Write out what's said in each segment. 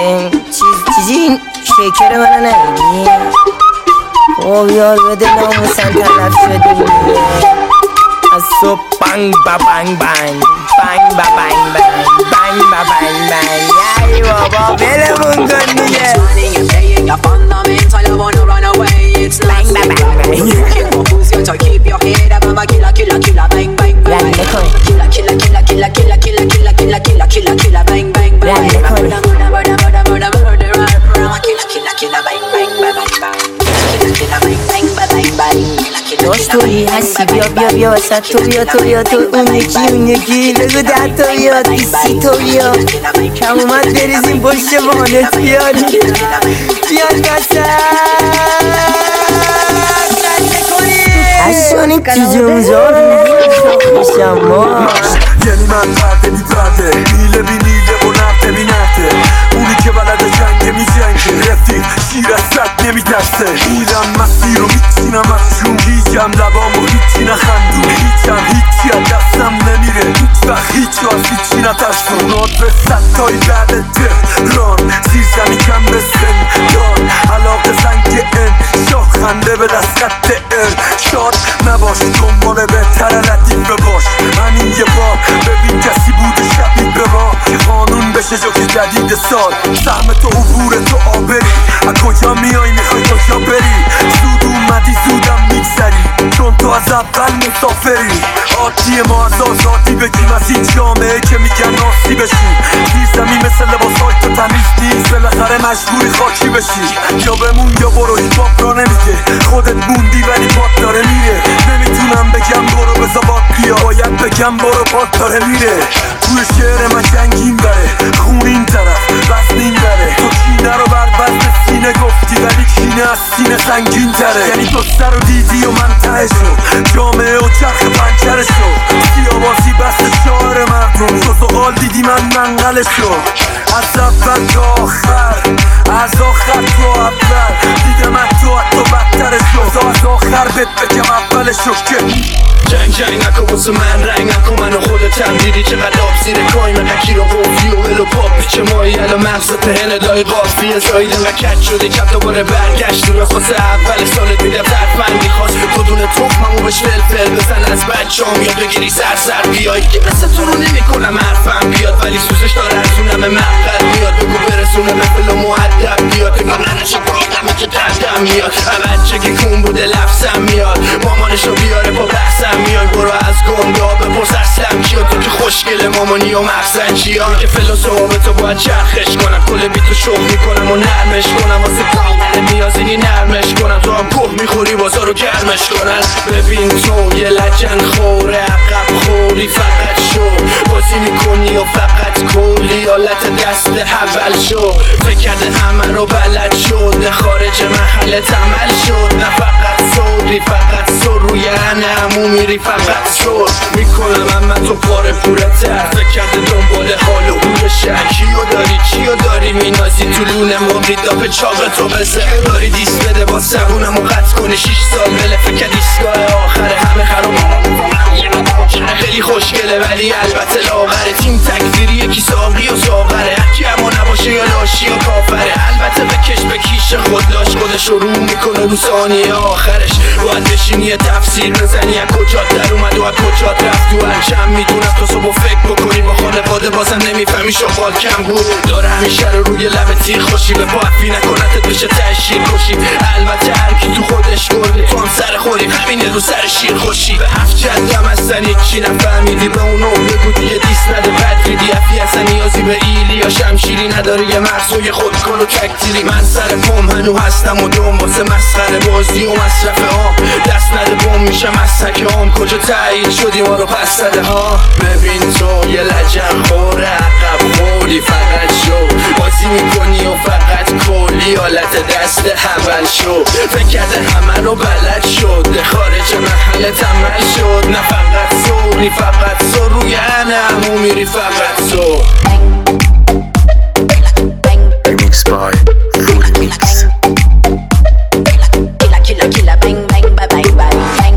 چیزی شکر منو نمیدی؟ خب یار بده ناموسن طرف شدی از صبح بانگ با بانگ بانگ بانگ با بانگ بانگ بانگ با بانگ بانگ یای بابا بلمون کن دیگه داشت توی هستی بیا وسط تو بیا تو اون یکی بگو ده تا بیاد 20 تا بیا کم اومد بریزیم پشت وانت بیاد قصد اشانی تیجونزار خوشم ما یعنی من پرده بی پرده نیله بی نیله و نفته بی نفته اونی که بلد جنگه می جنگه رفیق شیر از سد نمی ترسه میرم مسیر رو میچینم از جون هیچم لبام و هیچی نخندون هیچی از دستم نمیره هیچ وقت هیچ از هیچی نترسون به صد تایی بعد تهران زیر زمین کم به سندان علاقه زنگ شاه خنده به دست خط شاد نباش دنبال بهتر لطیف باش همین یه بار ببین کسی بوده شبیه به ما که قانون بشه جوک جدید سال سهم تو عبور تو آبری از کجا میای میخوای کجا بری زود اومدی زودم میگذری چون تو از اول مسافری عادی ما از آزادی بگیم از این جامعه که میگن ناسی بشیم زیر زمین مثل لباسای تو تمیز نیست بالاخره مجبوری خاکی بشی یا بمون یا برو هیپاپ را نمیگه خودت موندی ولی پات داره میره نمیتونم بگم برو بزا باد بیا باید بگم برو پات داره میره توی شعر من جنگین بره خون این طرف وزن این بره تو کینه رو بر وزن سینه گفتی ولی کینه از سینه سنگین تره یعنی تو سر و دیدی و من ته شو جامعه و چرخ پنچره شو سیابازی بست شاعر مردم تو زغال دیدی من منقل شو از اول تا آخر از آخر تا اول دیدم تو حتی بدتر شو تا از آخر بهت بگم اول شو که جنگ نکن واسه من رنگ نکن منو خودتم دیدی چقدر آب زیر کایم حکی رو قوفی و ولو پاپ پیچه مایی الان مغزت پهن دای قافیه زایده و کت شده کم دوباره برگشت رو خواسته اول سالت میدم ترفندی خواست تو دونه تخممو بهش فلفل بزن از بچه‌ام یاد بگیری سر بیای که مثل تو رو نمی‌کنم حرفم بیاد ولی سوزش داره از اونم مقدر میاد بگو برسونه به فل و مؤدب بیاد که ممنونش پرادمه که دردم میاد بچه که کون بوده لفظم میاد مامانشو بیاره پا بحثم میای برو از گنده بپرس اصلم کیا تو که خوشگل مامانی و مخزن چیا که فلسوفتو باید چرخش کنم کل بیتو شخ میکنم و نرمش کنم واسه کامل نیازی نرمش کنم تو هم کوه میخوری بازا رو گرمش کنن ببین تو یه لجن خوره عقب خوری فقط شو بازی میکنی و فقط کلی حالت دست حول شو فکر کرده همه رو بلد شد خارج محل تمل شد نه فقط سوری فقط سر روی همو میری فقط سر میکنم من تو پاره پوره تر فکر کرده دنبال حال و بوی شکیو داری چیو داری مینازی تو لونه مبری داپ چاق تو بزه داری دیست بده با سبونمو قطع کنی 6 سال بله فکر دیستگاه آخره همه خراب خیلی خوشگله ولی البته لاغره تیم تکفیری یکی ساقی و ساغره هکی اما نباشه یا لاشی و کافره البته بکش به کیش خود لاش خودش رو میکنه رو ثانیه آخرش باید بشینی یه تفسیر بزنی از کجات در اومد و از کجات رفت تو هرچم میدونم تو صبح فکر بکنی با خانواده بازم نمیفهمی شغال کم بود داره همیشه رو روی لب تیر خوشی به پاعفی نکنتت بشه تشیر کشی البته هرکی تو خودش گرده تو هم سر خوری همینه رو سر شیر خوشی به هفت جدم هستن هیچی نفهمیدی به اونو بگو دیگه دیست نده بد ریدی افی اصلا نیازی به ایلی یا شمشیری نداری یه مغزوی خود کن و تکتیری من سر پم هنو هستم و دوم واسه مسخره بازی و مصرف هم دست نده بم میشم از سکه هم کجا تایید شدی ما رو پس زده ها ببین تو یه لجن خوره عقب خوری فقط شو بازی میکنی و فقط کلی حالت دست حول شو فکر کرده همه رو بلد شد خارج محل تمل شد نه فقط سوری فقط سر روی همو میری فقط سر Remix by Foodie Mix Killer bang bang bang bang bang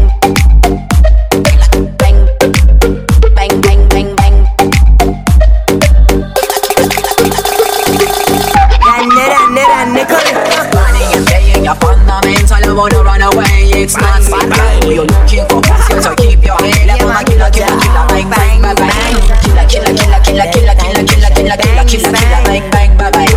bang bang bang bang bang رنه کنه Money and paying your fundamental. I wanna run away. It's not right. You're looking for pussy, so keep your head up. I'm a killer, bang, bang, bang, bang. Killer, killer, killer, killer, killer, killer, killer, killer, killer, killer, bang, bang, bang, bang,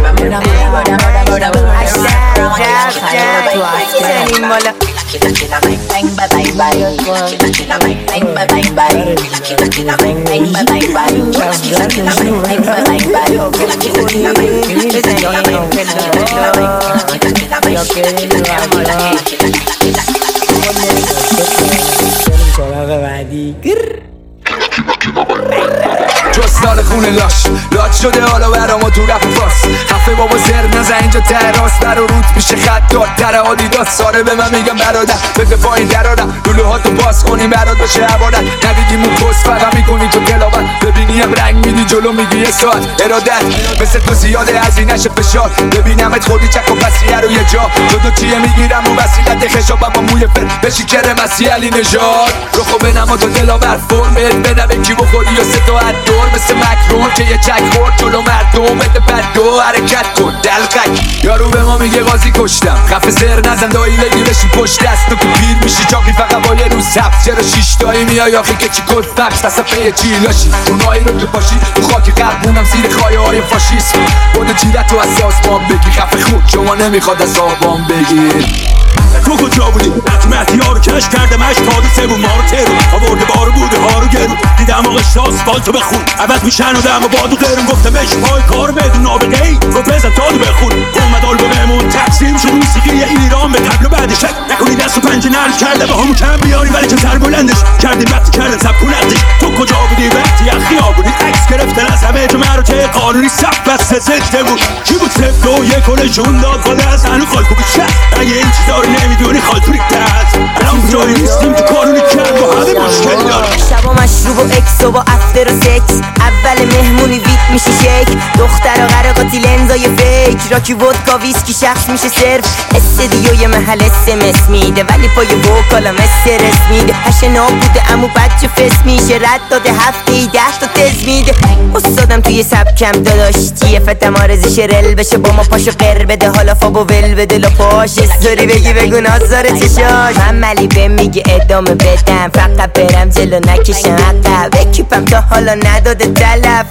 جستان خونه لاش شده حالا برامو تو رفت فاس خفه بابا زر نزن اینجا تراس در و روت میشه خط دار در آدیداس ساره به من میگم برادر بده پایین درارم لوله ها تو باز کنی برات باشه عبادت ندیدیم اون کس فقط میکنی تو تلاوت ببینیم رنگ میدی جلو میگی یه ساعت ارادت مثل تو زیاده از این نشه فشار ببینمت خودی چک و پسیه رو یه جا تو چیه میگیرم و وسیلت خشابم با موی فر بشی کره مسیح علی نژاد رو خوب نما تو دلاور فرمت بدم کی بخوری یا سه تا دور مثل مکرون که یه چک خورد جلو مردم بده بد دو حرکت کن دلقک یارو به ما میگه قاضی کشتم خفه سر نزن دایی بگی بشی پشت دست تو که پیر میشی چاقی فقط با یه روز حبس چرا شیشتایی میای آخی که چی کد فقس دست پی چی لاشی اونایی رو که پاشی تو خاک قربونم زیر خایه های فاشیسم بوده چیرت تو از آسمان بگی خفه خود شما نمیخواد از آبان بگیر تو کجا بودی؟ حتمتی ها رو کش کردم اشکاد سبون ما رو ترون آورده بارو بوده ها رو گرون دیدم آقش آسفالتو بخون عوض میشن و دم و بادو قرون گفتم اش پای کار بدون نابغه ای رو بزن تا دو بخون اومد آلبوممون تقسیم شد موسیقی ایران به قبل و بعدش نکنی دست و پنجه نرم کرده با همون کم بیاری ولی که سر بلندش کردیم وقتی کردن سب کنندش تو کجا بودی وقتی اخیار بودی عکس گرفتن از همه جو مراتع قانونی سب بسته زده بود کی بود صفت و یک و نشون داد خاله از هنو خالکو بیشه اگه این چیزا رو نمیدونی خالتونی دست الان جایی نیستیم تو کارونی کن با همه مشکل دارم شبا مشروب و اکس و با افتر و سکس اول مهمونی ویت میشه شیک دختر و غرقاتی لنزای فیک راکی ودکا ویسکی شخص میشه سرف استدیو یه محل اسمس میده ولی پای وکالم استرس میده هشه نابوده امو بچه فس میشه رد داده هفته 10 تا تز میده استادم توی سبکم داداش تیه فتم آرزش رل بشه با ما پاشو قر بده حالا فابو ول بده لاپاش استوری بگی بگو نازاره چشاش من ملی به میگه ادامه بدم فقط برم جلو نکشم عقب اکیپم تا حالا نداده تلف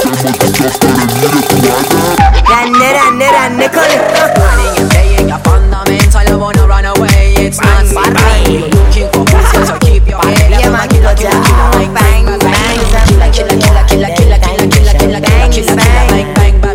رنه کنه Money and paying your fundamental. I wanna run away. It's not right. You're looking for pussy, so keep your head up. I'm a killer, killer, killer, bang, bang, bang. Killer, killer, killer, killer, killer, killer, killer, killer, killer, killer, bang, bang, bang,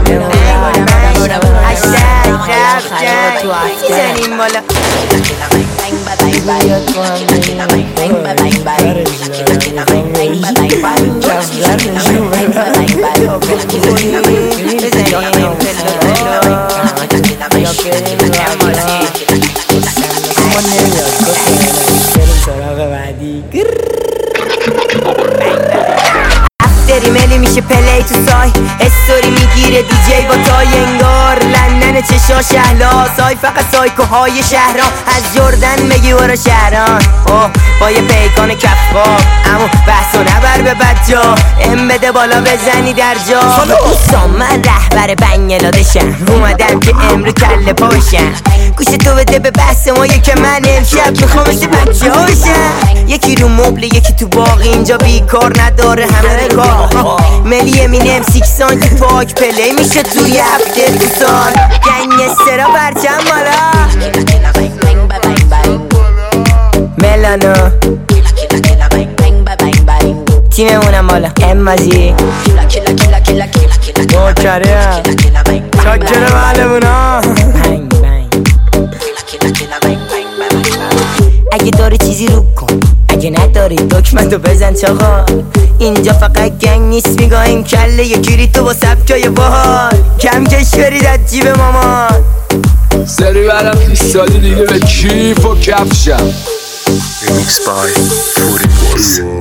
افتری ملی میشه پلی تو سای استوری میگیره دیجی با تای انگار لندن چشا شهلا سای فقط سایکوهای شهران از جردن میگی برو شهران با یه پیکان کفخاب اما بحثو نبر به بدجا ام بده بالا بزنی در جا دوستان من رهبر بنگلادشم اومدم که امرو کله پاشم گوش تو بده به بحث ما که من امشب میخوام مثل بچه هاشم یکی رو مبل یکی تو باقی اینجا بیکار نداره همه کار ملی امینم سیکسان که پاک پلی میشه توی هفته تو سال گنگسترا پرچم بالا ملانو تیممونم بالا امازی موکریم چاکر معلمونا اگه داری چیزی رو کن اگه نداری دکمتو بزن چاقا اینجا فقط گنگ نیست میگاهیم کله یکی تو با سبکای باحال کم کش برید از جیب مامان سری برم 20 سالی دیگه به کیف و کفشم Remix by Foodie Boss